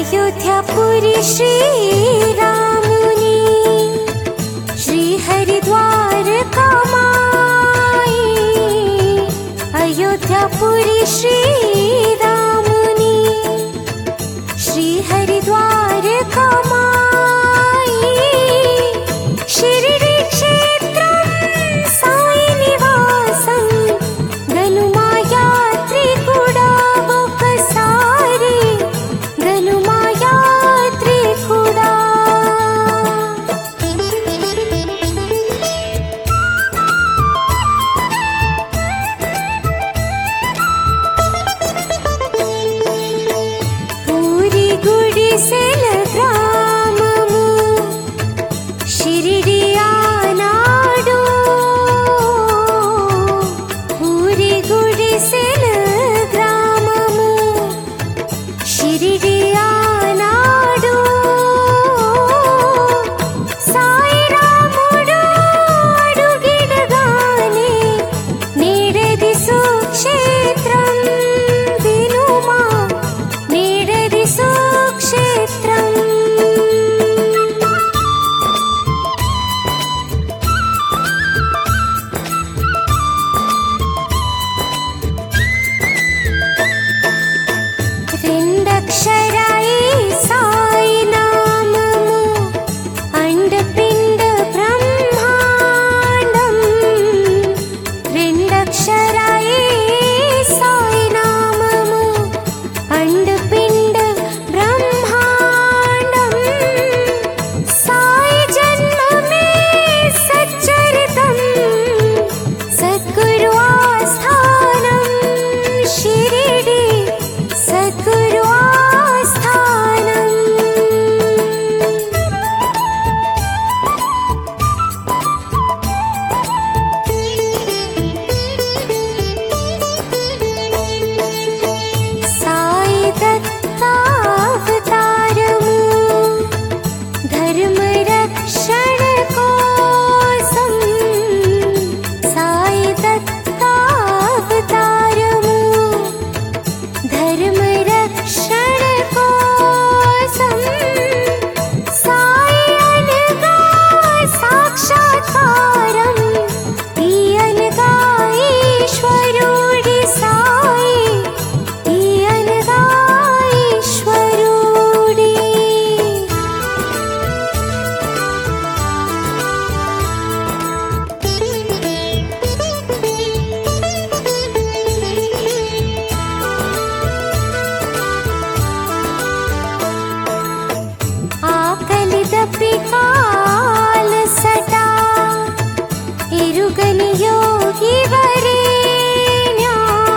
अयोध्यापुरी श्रीरामुनी श्री हरिद्वारका माई। अयोध्यापुरी श्रीरामुनी श्री हरिद्वारका माई। शिरडी क्षेत्रं साई निवासं गनुमा यात्रिकुडा ఒకసారి గనుమా యాత్రికుడా। పూరి గుడిసెల గ్రామము షిరిడి ఆనాడు। పూరి గుడిసెల గ్రామము షిరిడి ఆనాడు। సాయి రాముడు అడుగిడగానే నీడది సుక్షేత్రం వినుమా నీడది సుక్షేత్రం। రెండక్షరాయి సాయి నామము అండపిండ బ్రహ్మాండం। రెండక్షరాయి సాయి నామము అండపిండ బ్రహ్మాండం। సాయి జన్మమే సచ్చరితం సద్గురు ఆస్థానం షిరిడి సద్గురు ఆస్థానం। సాయి దత్తావతారము ధర్మ రక్షణ కోసం। సాయి దత్తావతారము ధర్మ రక్షణ కోసం। సాయి అనగా సాక్షాత్కారం ఈ అనగా ఈశ్వరుడి సాయి ఈ అనగా ఈశ్వరుడి। ఆకలి దప్పికాల సటా ఎరుగని యోగి వరేణ్యా।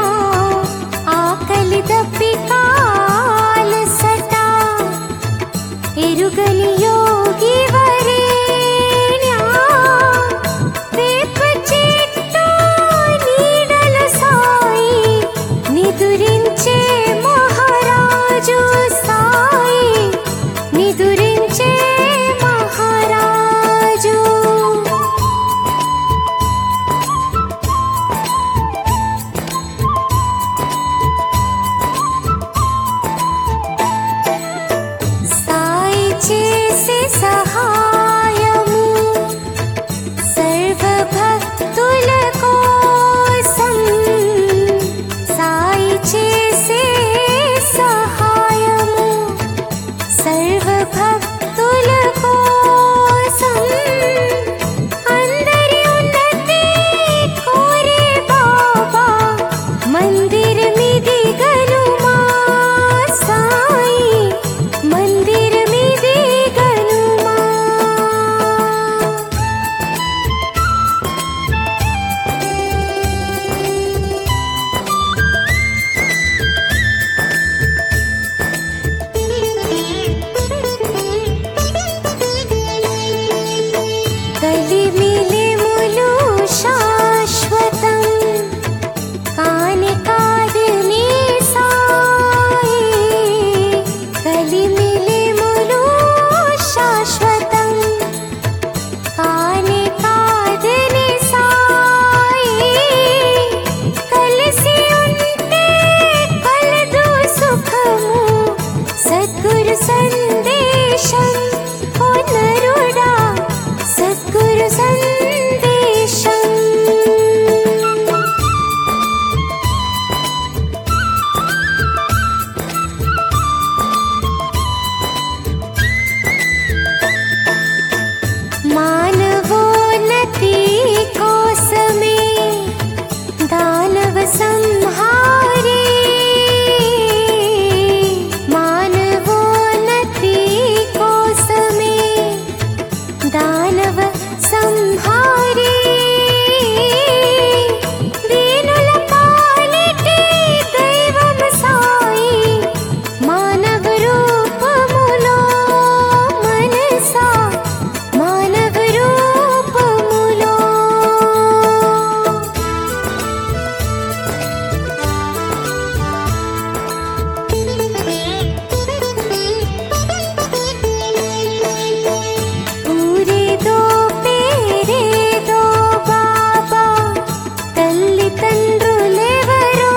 ఆకలి దప్పికాల సటా ఎరుగని యోగి వరేణ్యా। వేప చెట్టు నీడల సాయి నిదురించే మహారాజు సాయి నిదురించే మహారాజు। సాయి చేసే సహాయము సర్వభక్తుల కోసం। సాయి చేసే సహాయము సర్వభక్తుల కోసం। అందరి ఉన్నతి కోరే బాబా మందిరమిది గనుమా సాయి మందిరమిది గనుమా। కలిమిలిములు శాశ్వతం కాని కాదని సాయి। కలిమిలిములు శాశ్వతం కాని కాదని సాయి। కలిసి ఉంటే కలదు సుఖము సద్గురు సద్గురు సందేశం నరుడా సద్గురు సందేశం मानवोन्नति कोसमे दानव संहारे मानवोन्नति कोसमे दानव संहारे दीनुल पालिटे दैवम साई मानव रूपमुलो मनसा मानव रूपमुलो पूरे दो पेरे दो बाबा तल्ली तंड्रुलेवरो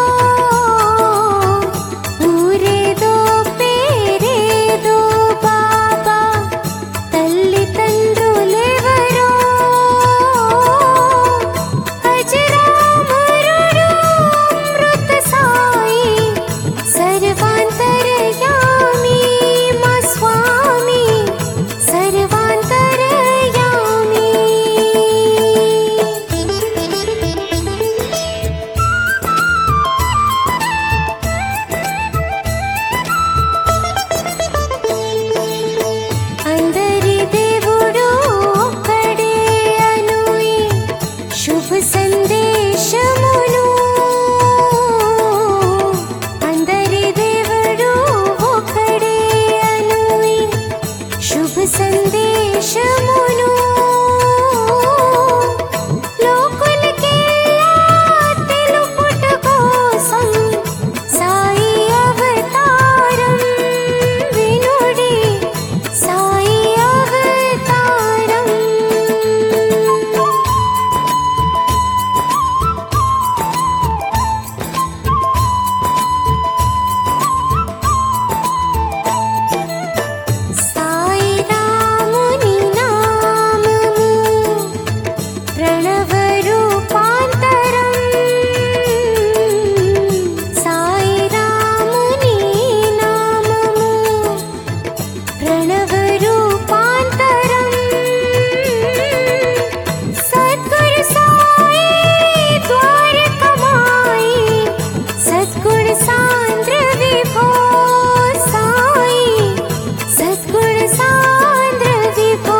पूरे दो पेरे दो बाबा तल्ली तंड्रुलेवरो अजरामरुडु अमृत साई सर्वांतरयामी मा स्वामी सर्वांतरयामी अंदरि देवुडु ओक्कడే अनुई शुभ संदेशमुनु अंदरि देवुडु ओक्कడే अनुई शुभ संदेशमुनु లోకులకెల్లా తెలుపుట కోసం సాయి అవతారం వినుడి సాయి అవతారం సాయి రాముని నామము ప్రణవ రూపాంతరం సాయి రాముని నామము ప్రణవ రూపాంతరం సద్గురు సాయి ద్వారకమాయి సద్గురు సాంద్ర విభో సాయి సద్గురు సాంద్ర విభో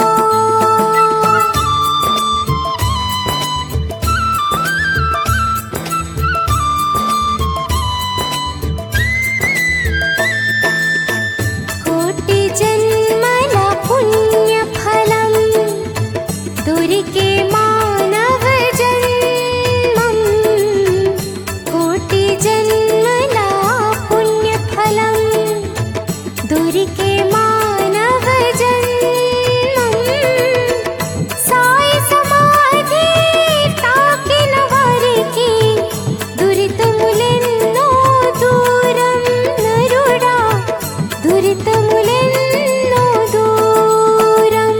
కోటి జన్మల పుణ్య ఫలం దొరికే మానవ జన్మం కోటి జన్మల పుణ్య ఫలం దొరికే మానవ జన్మం సాయి సమాధి తాకిన వారికి దురితములెన్నో దూరం నరుడా దురితములెన్నో దూరం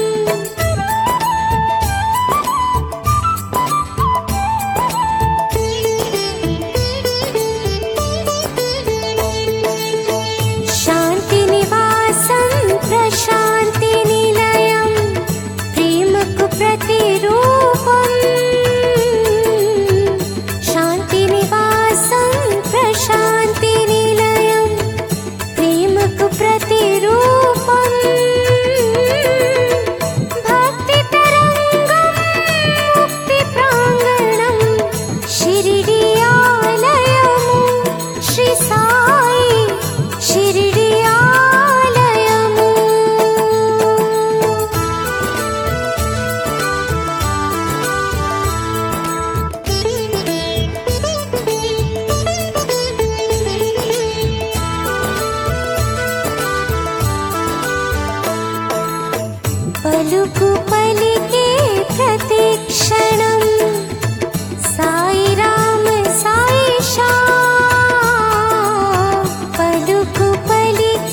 శాంతి నివాసం ప్రశాంతి నిలయం ప్రేమకు ప్రతిరూపం శాంతి నివాసం ప్రశాంతి నిలయం ప్రేమకు ప్రతిరూపం భక్తి తరంగం ముక్తి ప్రాంగణం షిరిడి ఆలయము శ్రీ సాయి షిరిడి ఆలయము పలుకు పలికే ప్రతి క్షణం సాయి రామ సాయి శా పలుకు పలికే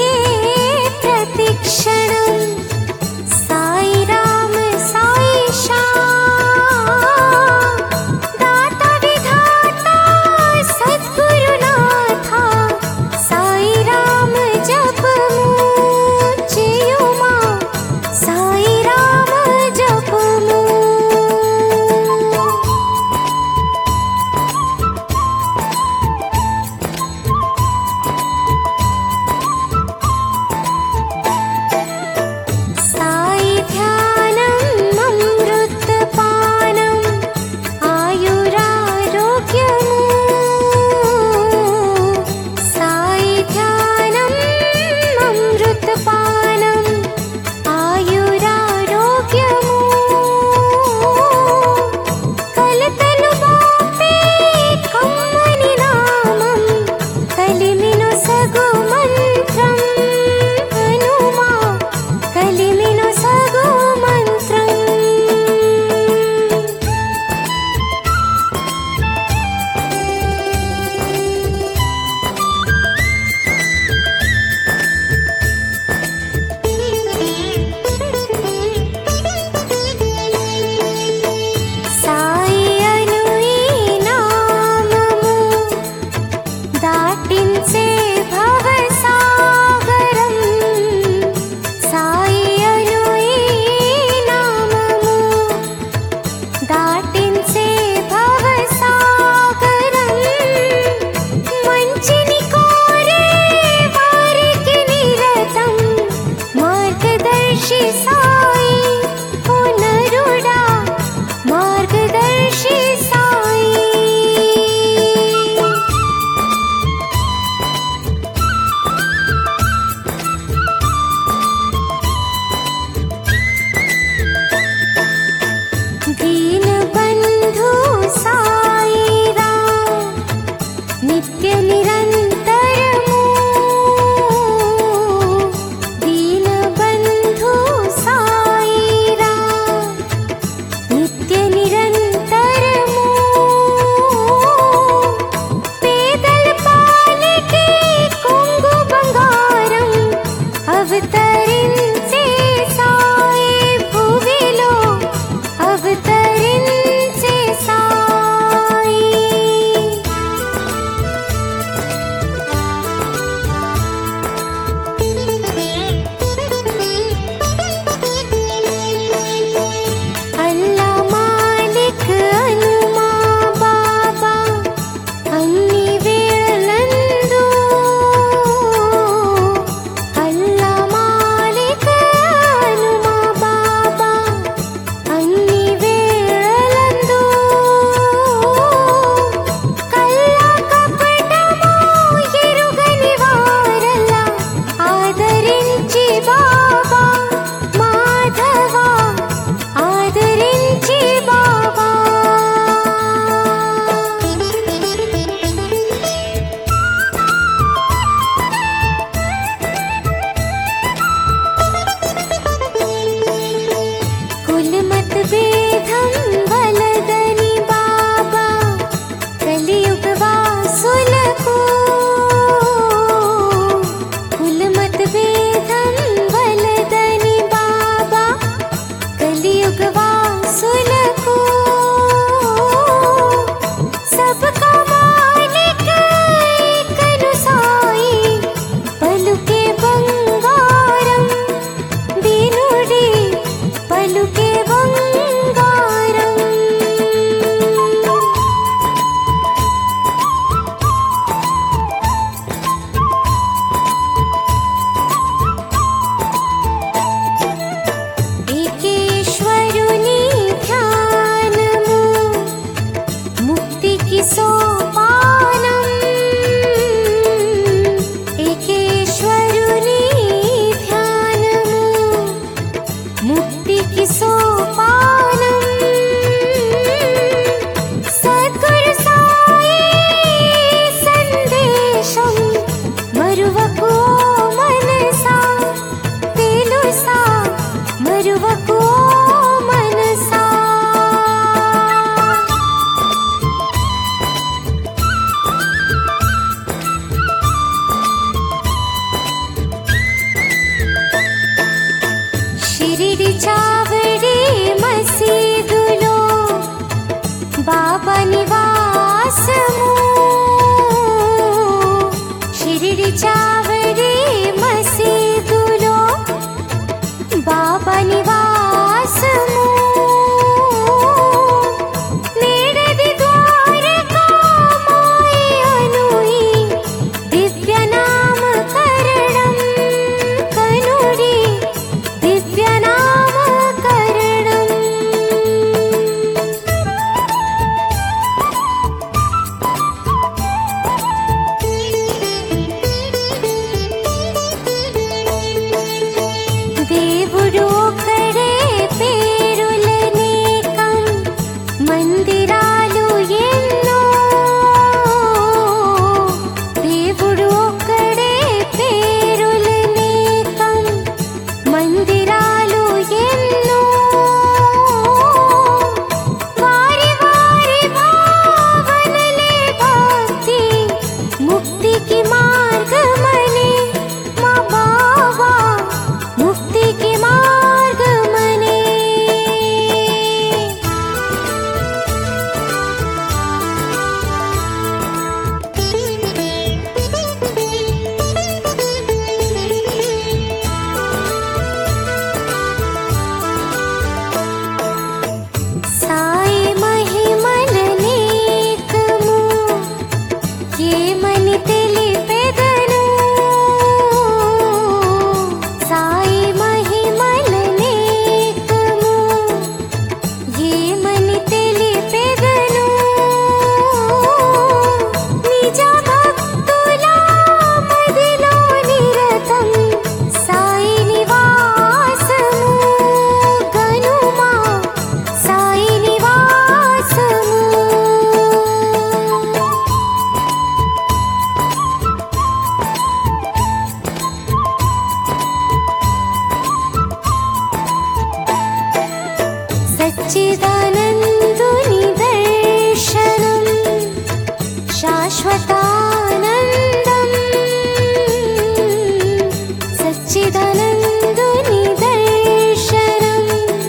సచ్చిదానందుని దర్శనం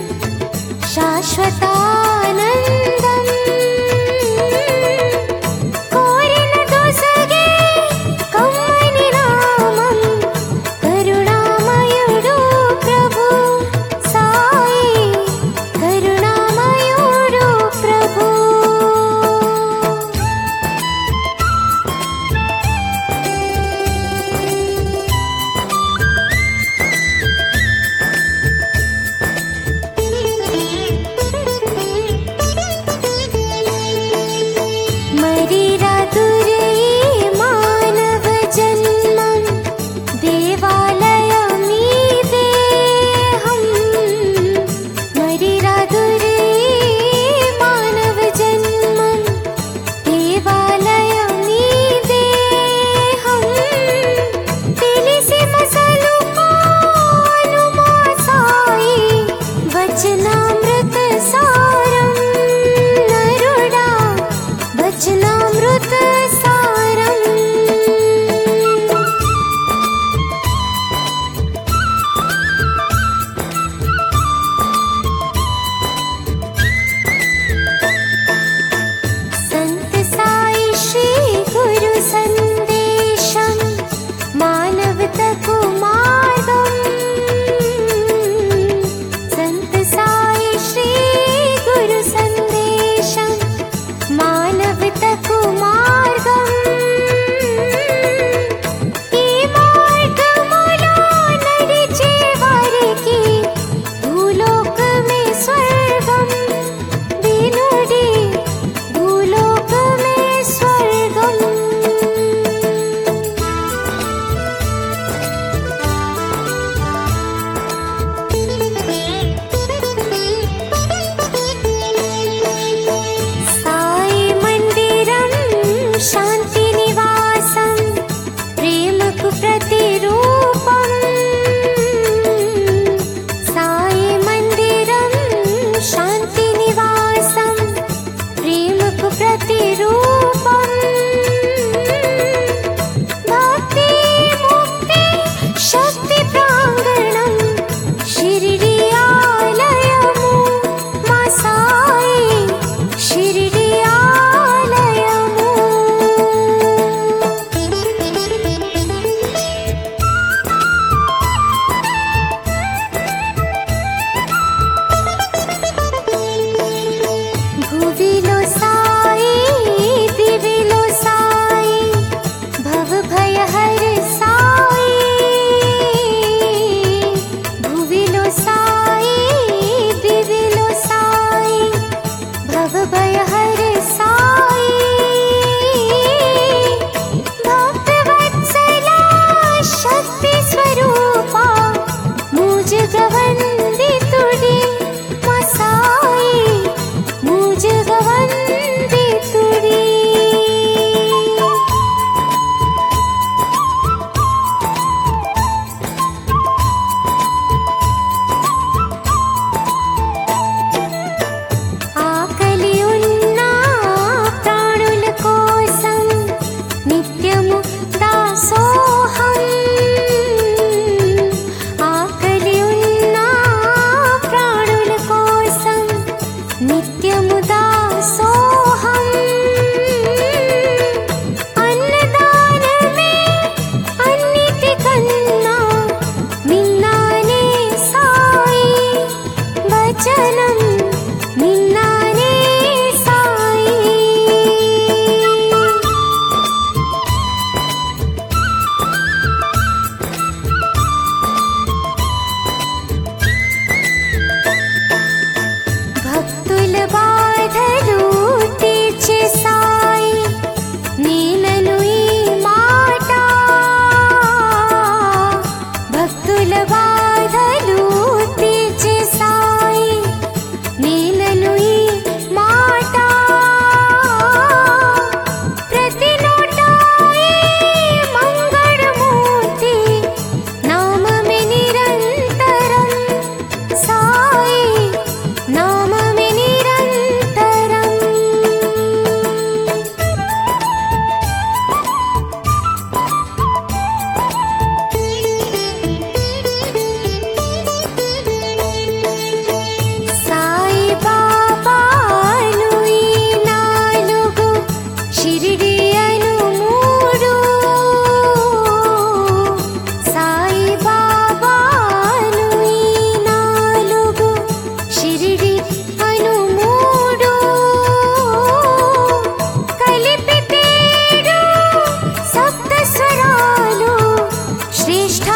శాశ్వతానందం కోరిన దొసగే కమ్మని నామం కరుణామయుడు ప్రభు సాయి కరుణామయుడు ప్రభు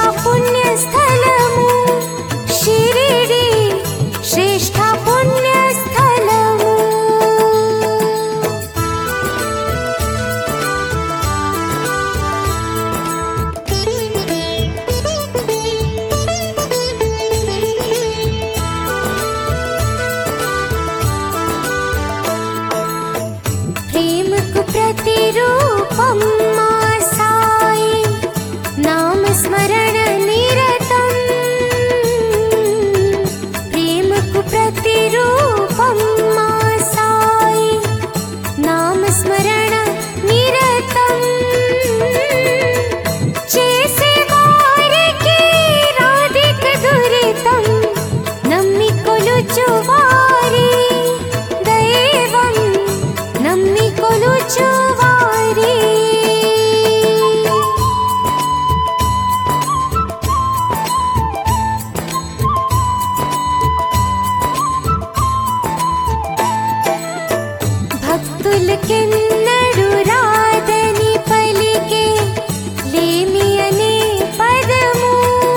పుణ్యస్థలము షిరిడి శ్రేష్ఠ పుణ్యస్థలము ప్రేమకు ప్రతిరూపం మా సాయి నామస్మరణ నిరతం ప్రేమకు ప్రతిరూపం మా సాయి నామస్మరణ నిరతం చేసే వారికి రాధిక దురితం నమ్మి కొలుచు వారి దైవం నమ్మి కొలుచు వారి భక్తులకెన్నడు రాదని పలికే లేమి అనే పదము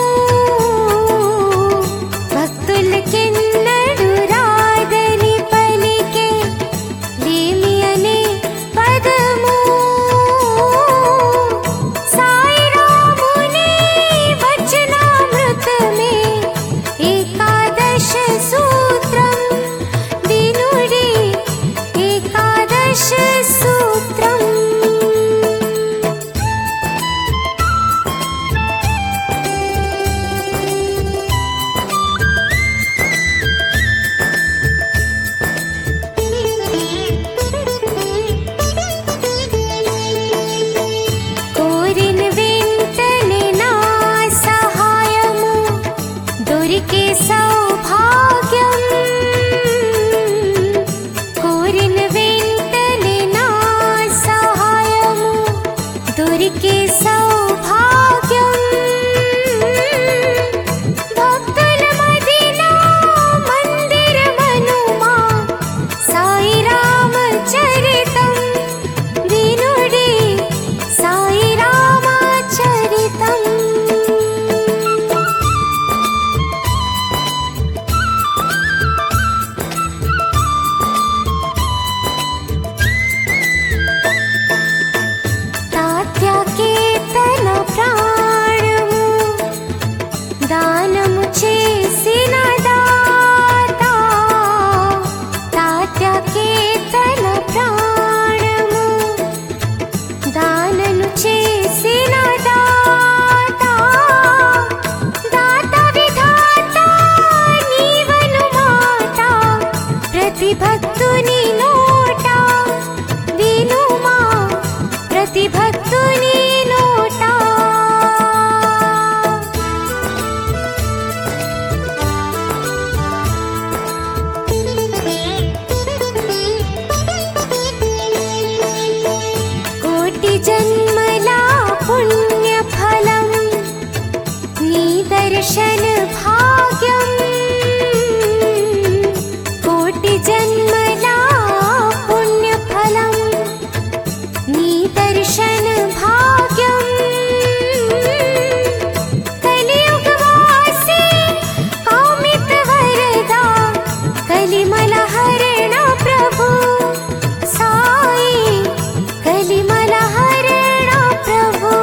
భక్తులకెన్నడు రాదని పలికే లేమి అనే పదము సాయి రాముని వచనామృతమే ఏకాదశ సూత్రం వినుడి ఏకాదశ సూత్రం కోరిన వెంటనే నా సహాయము దొరికే సౌభాగ్యం కోరిన వెంటనే నా సహాయము దొరికే సౌభాగ్యం భక్తుల మదిలో మందిరమనుమా సాయి రామ చరితం వినుడి సాయి రామ చరితం తాత్యాకే తన ప్రాణము దానము చేసిన దాత తాత్యాకే తన ప్రాణము దానము చేసిన దాత దాత విధాత నీవను మాట ప్రతి భక్తుని నోట వినుమా ప్రతి భక్తుని నోట కోటి జన్మల పుణ్య ఫలం నీ దర్శన భాగ్యం కోటి జన్మల పుణ్య ఫలం నీ దర్శన భాగ్యం కలియుగవాసి కామిత వరదా కలిమల హరణ ప్రభు సాయి కలిమల హరణ ప్రభు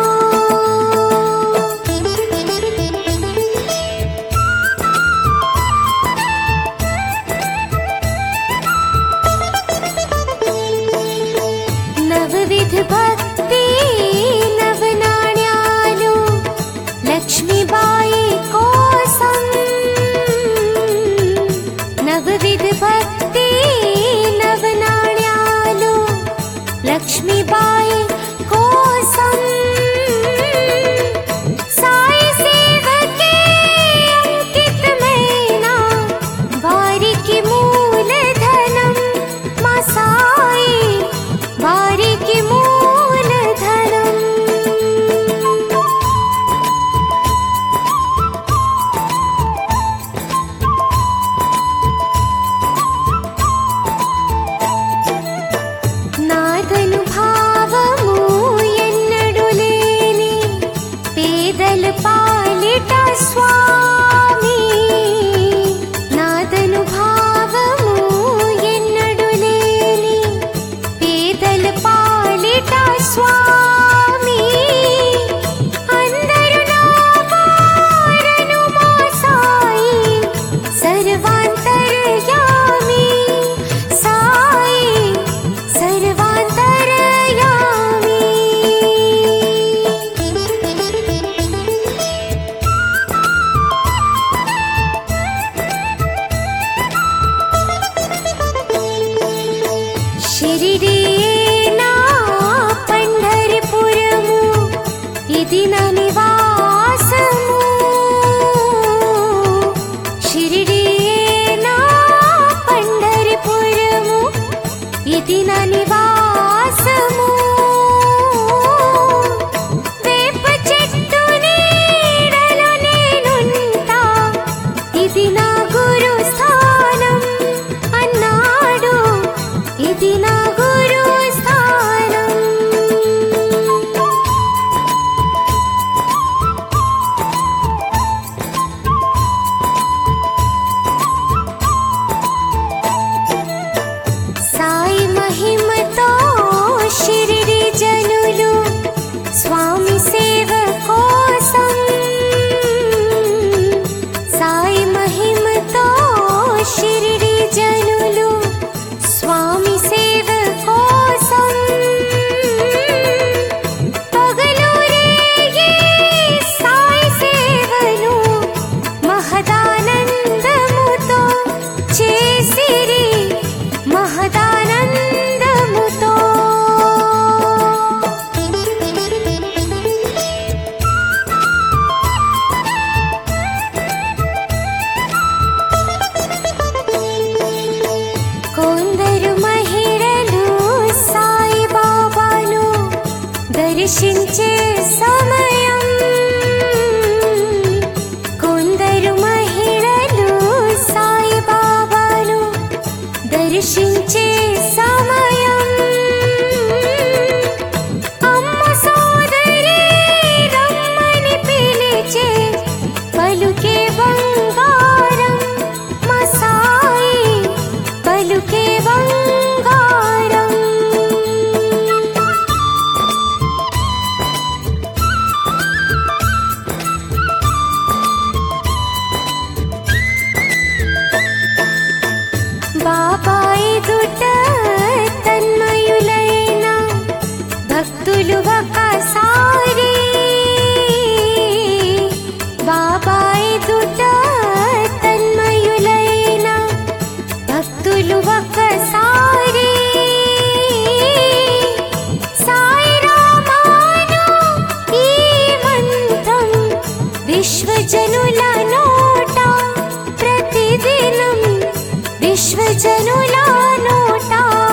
విశ్వజనుల నోట ప్రతిదినం విశ్వజనుల నోట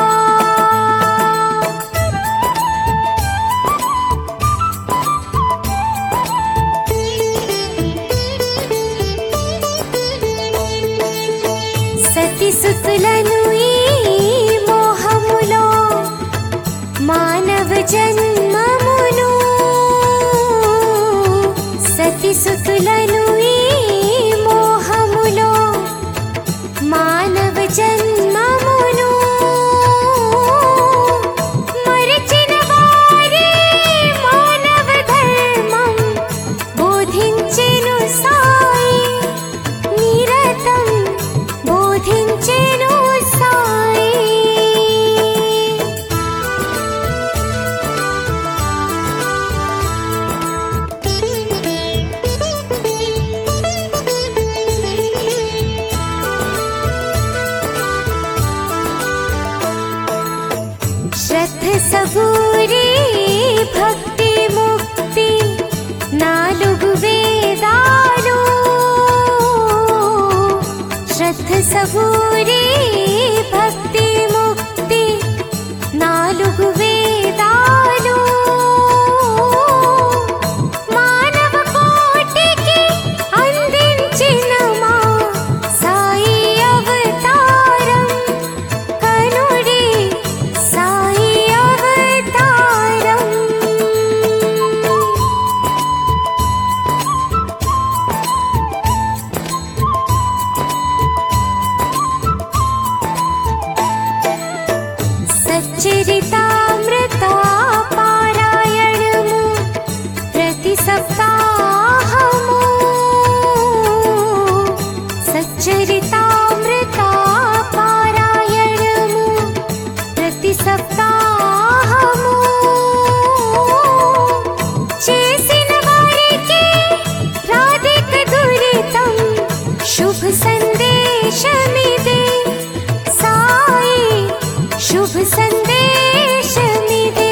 సతిసుతులను ఈ మోహములో మానవ జన్మమును సతిసుతులను ఈ మోహములో మానవ జన్మమును మరచిన వారే మానవ ధర్మం బోధించెను సాయి నిరతం బోధించెను సాయి శ్రద్ధ సబూరి భక్తి ముక్తి నాలుగు వేదాలు శ్రద్ధ సబూరి భక్తి ముక్తి నాలుగు వేదాలు మానవ కోటికి అందించిన మా సాయి అవతారం కనుడి సాయి అవతారం సచ్చరితామృత పారాయణము ప్రతి సప్తాహము సచ్చరితామృత పారాయణము ప్రతి సప్తాహము చేసిన వారికి రాధిక దురితం శుభ సందేశమిదే సాయి శుభ సందేశమిదే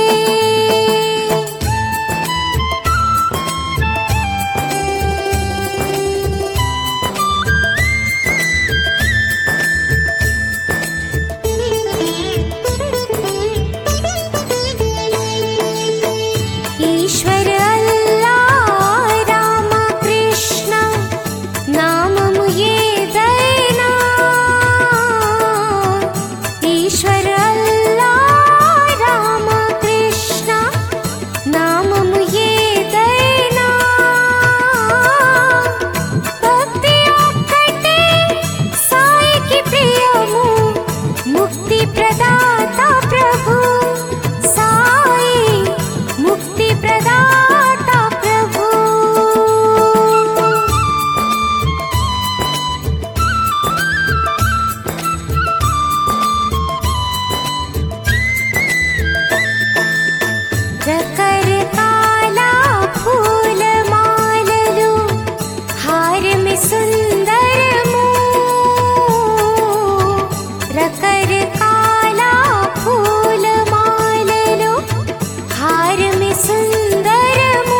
ఈశ్వర అల్లా రామ కృష్ణ నామము ఏదైనా ఈశ్వర అల్లా రామ కృష్ణ నామము ఏదైనా భక్తి ఒక్కటే సాయికి ప్రియము ముక్తి ప్రదాత ప్రభు సాయి ముక్తి ప్రదాత ప్రభు రకరకాల పూలమాలలు హారమి సుందరము రకరకాల పూలమాలలు హారమి సుందరము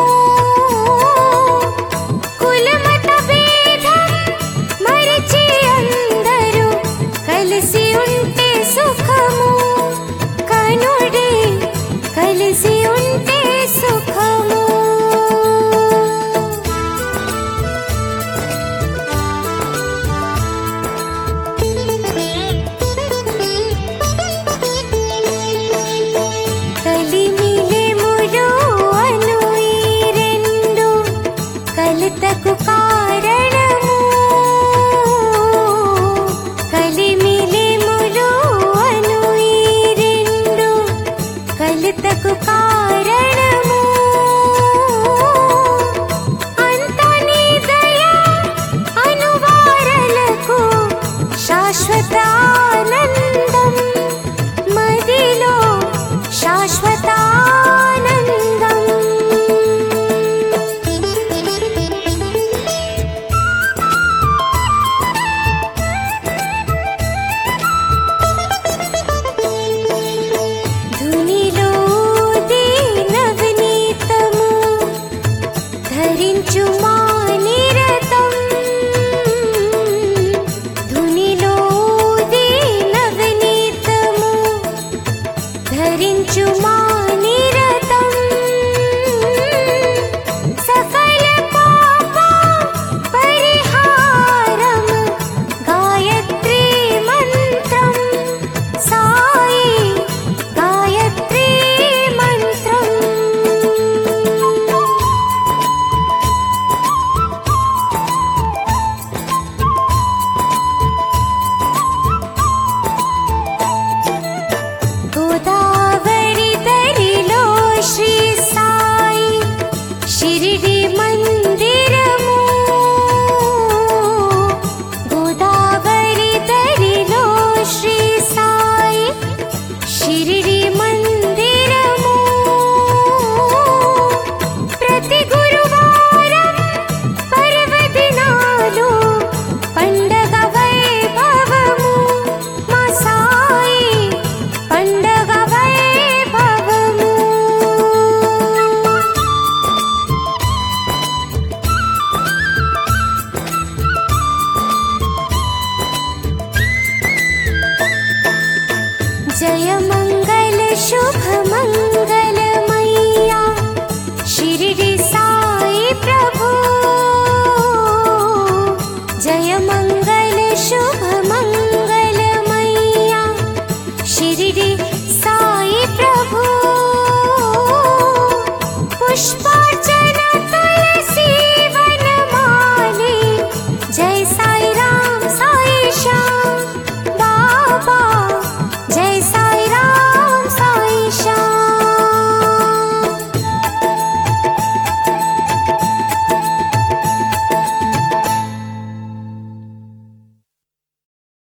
కులమత భేదం మరచి అందరూ కలిసి ఉంటే సుఖము కనుడే కలిసి ఉంటే సుఖము కలిమిలెములు అను ఈ రెండు కలతకు కారణం